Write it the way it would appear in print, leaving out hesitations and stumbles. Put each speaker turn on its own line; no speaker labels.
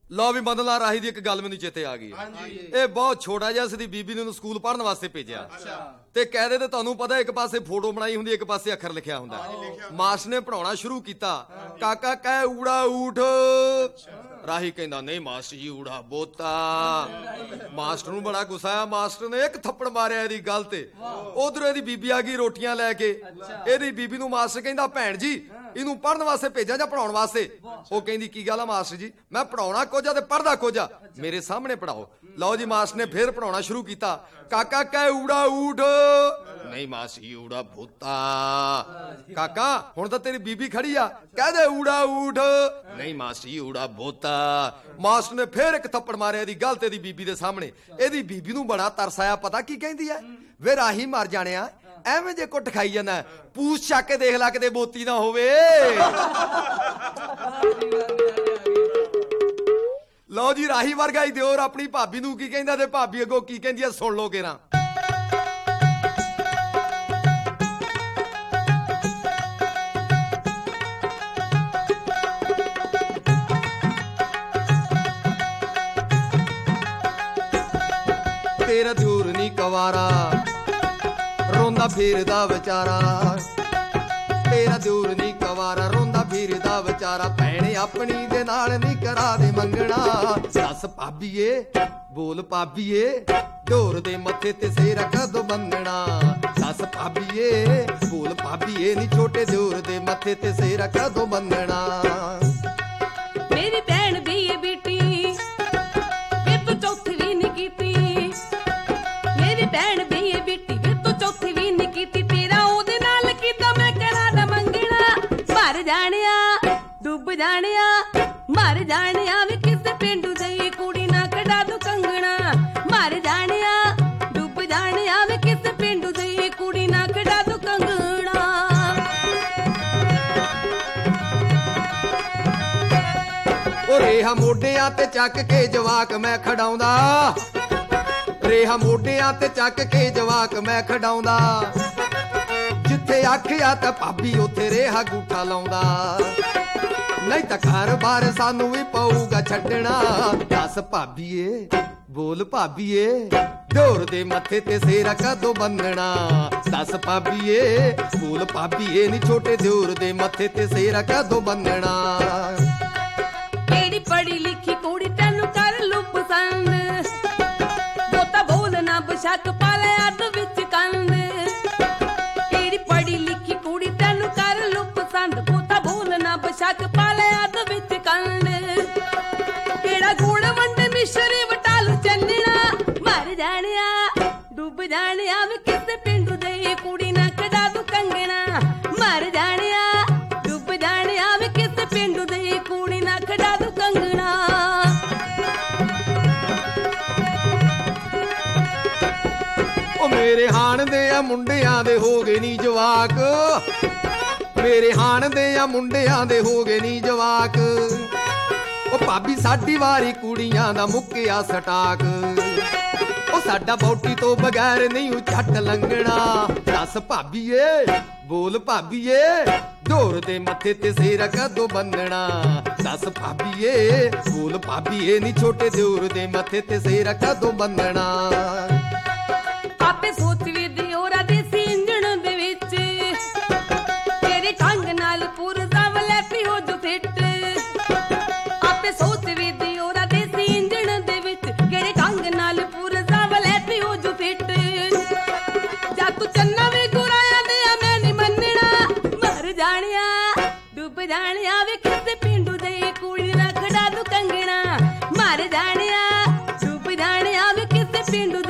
ਲਓ ਵੀ ਮਦਨ ਲਾਲ ਰਾਹੀ ਦੀ ਇੱਕ ਗੱਲ ਮੈਨੂੰ ਚੇਤੇ ਆ ਗਈ। ਇਹ ਬਹੁਤ ਛੋਟਾ ਜਿਹਾ ਸੀ, ਬੀਬੀ ਨੇ ਉਹਨੂੰ ਸਕੂਲ ਪੜ੍ਹਨ ਵਾਸਤੇ ਭੇਜਿਆ ਤੇ ਕਾਇਦੇ ਤੇ ਤੁਹਾਨੂੰ ਪਤਾ ਇੱਕ ਪਾਸੇ ਫੋਟੋ ਬਣਾਈ ਹੁੰਦੀ, ਇੱਕ ਪਾਸੇ ਅੱਖਰ ਲਿਖਿਆ ਹੁੰਦਾ। ਮਾਸਟਰ ਨੇ ਪੜਾਉਣਾ ਸ਼ੁਰੂ ਕੀਤਾ, ਕਾਕਾ ਕਹਿ ਊੜਾ ਊਠ। ਰਾਹੀ ਕਹਿੰਦਾ ਨਹੀਂ ਮਾਸਟਰ ਜੀ ਊੜਾ ਬੋਤਾ। ਮਾਸਟਰ ਨੂੰ ਬੜਾ ਗੁੱਸਾ ਆਇਆ, ਮਾਸਟਰ ਨੇ ਇੱਕ ਥੱਪੜ ਮਾਰਿਆ ਇਹਦੀ ਗੱਲ ਤੇ। ਉਧਰੋਂ ਇਹਦੀ ਬੀਬੀ ਆ ਗਈ ਰੋਟੀਆਂ ਲੈ ਕੇ। ਇਹਦੀ ਬੀਬੀ ਨੂੰ ਮਾਸਟਰ ਕਹਿੰਦਾ ਭੈਣ ਜੀ ਇਹਨੂੰ ਪੜ੍ਹਨ ਵਾਸਤੇ ਭੇਜਾਂ ਜਾਂ ਪੜਾਉਣ ਵਾਸਤੇ? ਉਹ ਕਹਿੰਦੀ ਕੀ ਗੱਲ ਆ ਮਾਸਟਰ ਜੀ, ਮੈਂ ਪੜਾਉਣਾ ਕੁਝ ਆ ਤੇ ਪੜ੍ਹਦਾ ਕੁਝ ਆ, ਮੇਰੇ ਸਾਹਮਣੇ ਪੜਾਓ। ਲਓ ਜੀ ਮਾਸਟਰ ਨੇ ਫੇਰ ਪੜਾਉਣਾ ਸ਼ੁਰੂ ਕੀਤਾ, ਕਾਕਾ ਕਹਿ ਊੜਾ ਊਠ। ਨਹੀਂ ਮਾਸਟਰ ਜੀ ਊੜਾ ਬੋਤਾ। ਕਾਕਾ ਹੁਣ ਤਾਂ ਤੇਰੀ ਬੀਬੀ ਖੜੀ ਆ, ਕਹਿ ਦੇ ਊੜਾ ਊਠ। ਨਹੀਂ ਮਾਸਟਰ ਜੀ ਊੜਾ ਬੋਤਾ। ਮਾਸਟਰ ਨੇ ਫੇਰ ਇੱਕ ਥੱਪੜ ਮਾਰਿਆ ਇਹਦੀ ਗੱਲ ਤੇ ਇਹਦੀ ਬੀਬੀ ਦੇ ਸਾਹਮਣੇ। ਇਹਦੀ ਬੀਬੀ ਨੂੰ ਬੜਾ ਤਰਸ ਆਇਆ, ਪਤਾ ਕੀ ਕਹਿੰਦੀ ਐ, ਵੇ ਰਾਹੀ ਮਰ ਜਾਣਿਆ ਐਵੇਂ ਜੇ ਕੁੱਟ ਖਾਈ ਜਾਂਦਾ, ਪੂਛ ਚੱਕ ਕੇ ਦੇਖ ਲੈ ਕਿਤੇ ਬੋਤੀ ਨਾ ਹੋਵੇ। ਲਓ ਜੀ ਰਾਹੀ ਵਰਗਾ ਹੀ ਦਿਓਰ ਆਪਣੀ ਭਾਬੀ ਨੂੰ ਕੀ ਕਹਿੰਦਾ ਤੇ ਭਾਬੀ ਅੱਗੋਂ ਕੀ ਕਹਿੰਦੀ ਆ, ਸੁਣ ਲਓ ਕੇਰਾਂ। ਤੇਰਾ ਦਿਓਰ ਨੀ ਕਵਾਰਾ ਰੋਂਦਾ ਫਿਰਦਾ ਵਿਚਾਰਾ, ਤੇਰਾ ਦਿਓਰ ਨੀ ਕਵਾਰਾ ਰੋਂਦਾ ਫਿਰਦਾ ਵਿਚਾਰਾ, ਭੈਣ ਆਪਣੀ ਦੇ ਨਾਲ ਨੀ ਕਰਾ ਦੇ ਮੰਗਣਾ। ਦੱਸ ਭਾਬੀਏ ਬੋਲ ਭਾਬੀਏ, ਦਿਓਰ ਦੇ ਮੱਥੇ ਤੇ ਸਿਰ ਕਦੋਂ ਬੰਨਣਾ? ਦੱਸ ਭਾਬੀਏ ਬੋਲ ਭਾਬੀਏ, ਨੀ ਛੋਟੇ ਦਿਓਰ ਦੇ ਮੱਥੇ ਤੇ ਸਿਰ ਕਦੋਂ ਬੰਨਣਾ?
ਮੇਰੀ ਭੈਣ ਦੀ ਏ ਬੇਟੀ ਫਿਰ ਤੂੰ ਚੌਥੀ ਵੀ ਨੀ ਕੀਤੀ, ਮੇਰੀ ਭੈਣ ਦੀ ਏ ਬੇਟੀ ਫਿਰ ਤੂੰ ਚੌਥੀ ਵੀ ਨੀ ਕੀਤੀ, ਤੇਰਾ ਉਹਦੇ ਨਾਲ ਕੀਤਾ ਮੈਂ ਕਰਾਂ ਨਾ ਮੰਗਣਾ। ਮਰ ਜਾਣਿਆ ਡੁੱਬ ਜਾਣਿਆ ਮਰ ਜਾਣਿਆ ਵੇ ਕਿਸੇ ਪਿੰਡੂ ਦੀ ਕੁੜੀ ਨਾ ਕਢਾ ਦੂ ਕੰਗਣਾ। ਮਰ ਜਾਣਿਆ ਡੁੱਬ ਜਾਣਿਆ ਵੇ ਕਿਸੇ ਪਿੰਡੂ ਦੀ ਕੁੜੀ ਨਾ ਕਢਾ ਦੂ ਕੰਗਣਾ।
ਉਹ ਰੇਹਾ ਮੋਢਿਆਂ ਤੇ ਚੱਕ ਕੇ ਜਵਾਕ ਮੈਂ ਖੜਾਉਂਦਾ, ਰੇਹਾ ਮੋਢਿਆਂ ਤੇ ਚੱਕ ਕੇ ਜਵਾਕ ਮੈਂ ਖੜਾਉਂਦਾ, ਜਿੱਥੇ ਆਖਿਆ ਤਾਂ ਭਾਬੀ ਉੱਥੇ ਰੇਹਾ ਗੂਠਾ ਲਾਉਂਦਾ। ਨਹੀਂ ਤਾਂ ਘਰ ਬਾਰ ਸਾਨੂੰ ਵੀ ਪਊਗਾ ਛੱਡਣਾ। ਦੱਸ ਭਾਬੀਏ ਬੋਲ ਭਾਬੀਏ, ਦਿਓਰ ਦੇ ਮੱਥੇ ਤੇ ਸਿਰ ਕਦੋਂ ਬੰਨਣਾ? ਦੱਸ ਭਾਬੀਏ ਬੋਲ ਭਾਬੀਏ, ਨੀ ਛੋਟੇ ਦਿਓਰ ਦੇ ਮੱਥੇ ਤੇ ਸਿਰ ਕਦੋਂ ਬੰਨਣਾ?
ਕਿਹੜੀ ਪੜ੍ਹੀ ਲਿਖੀ ਕੁੜੀ ਤੈਨੂੰ ਕਰ ਲੂ ਪਸੰਦ, ਬੋਤਾ ਬੋਲ ਨਾ ਬਸ਼ੱਕ ਪਾ ਲੈ ਅੱਧ ਵਿੱਚ ਕੰਦ। ਕਿਹੜੀ ਪੜ੍ਹੀ ਲਿਖੀ ਕੁੜੀ ਤੈਨੂੰ ਕਰ ਲੂ ਪਸੰਦ, ਬੋਤਾ ਬੋਲ ਨਾ ਬਸ਼ੱਕ ਪਾ ਲੈ ਅੱਧ ਵਿੱਚ ਕੰਦ। ਕਿਹੜਾ ਗੁੜ ਵੰਡ ਮਿਸ਼ਰੀ ਵਟਾਲੂ ਚੱਲਣਾ। ਮਰ ਜਾਣਿਆ ਡੁੱਬ ਜਾਣਿਆ ਵੇ ਕਿਸੇ ਪਿੰਡੂ ਦੇ ਕੁੜੀ ਨਾ ਕਢਾ ਦੂ ਕੰਗਣਾ। ਮਰ ਜਾਣਿਆ ਡੁੱਬ ਜਾਣਿਆ ਵੇ ਕਿਸੇ ਪਿੰਡੂ ਦੇ ਕੁੜੀ ਨਾ ਕਢਾ ਦੂ ਕੰਗਣਾ।
ਉਹ ਮੇਰੇ ਹਾਣ ਦੇ ਆ ਮੁੰਡਿਆਂ ਦੇ ਹੋ ਗਏ ਨੀ ਜਵਾਕ, ਮੇਰੇ ਹਾਣ ਦੇ ਆ ਮੁੰਡਿਆਂ ਦੇ ਹੋ ਗਏ ਨੀ ਜਵਾਕ। ਉਹ ਭਾਬੀ ਸਾਡੀ ਵਾਰੀ ਕੁੜੀਆਂ ਦਾ ਮੁੱਕਿਆ ਸਟਾਕ, ਉਹ ਸਾਡਾ ਬੌਟੀ ਤੋਂ ਬਗੈਰ ਨਹੀਂ ਉਹ ਝੱਟ ਲੰਘਣਾ। ਦੱਸ ਭਾਬੀਏ ਬੋਲ ਭਾਬੀਏ, ਦਿਓਰ ਦੇ ਮੱਥੇ ਤੇ ਸਿਰ ਕਦੋਂ ਬੰਨਣਾ? ਦੱਸ ਭਾਬੀਏ ਬੋਲ ਭਾਬੀਏ, ਨੀ ਛੋਟੇ ਦਿਓਰ ਦੇ ਮੱਥੇ ਤੇ ਸਿਰ ਕਦੋਂ ਬੰਨਣਾ?
ਆਪੇ ਸੋਚ ਵੀ ਦਿਓਰਾ ਦੇ ਸਿੰਜਣ ਦੇ ਵਿੱਚ, ਤੇਰੇ ਢੰਗ ਨਾਲ ਪੁਰਜ਼ਾ ਵਲੇ ਪਿਓ ਜੋ ਫਿੱਟ। ਆਪੇ ਸੋਚ ਵੀ ਦਿਓਰਾ ਦੇ ਸਿੰਜਣ ਦੇ ਵਿੱਚ, ਕਿਹੜੇ ਢੰਗ ਨਾਲ ਪੁਰਜ਼ਾ ਵਲੇ ਪਿਓ ਜੋ ਫਿੱਟ। ਜਾ ਤੂੰ ਚੰਨਾ ਵੀ ਗੁਰਾਇਆ ਦੇ ਆ ਮੈਂ ਨੀ ਮੰਨਣਾ। ਮਰ ਜਾਣਿਆ ਡੁੱਬ ਜਾਣਿਆ ਵੇ ਕਿਸੇ ਪਿੰਡੂ ਦੇ ਕੁੜੀ ਨਾ ਖੜਾ ਦੂ ਕੰਗਣਾ। ਮਰ ਜਾਣਿਆ ਡੁੱਬ ਜਾਣਿਆ ਵੇ ਕਿਸੇ ਪਿੰਡੂ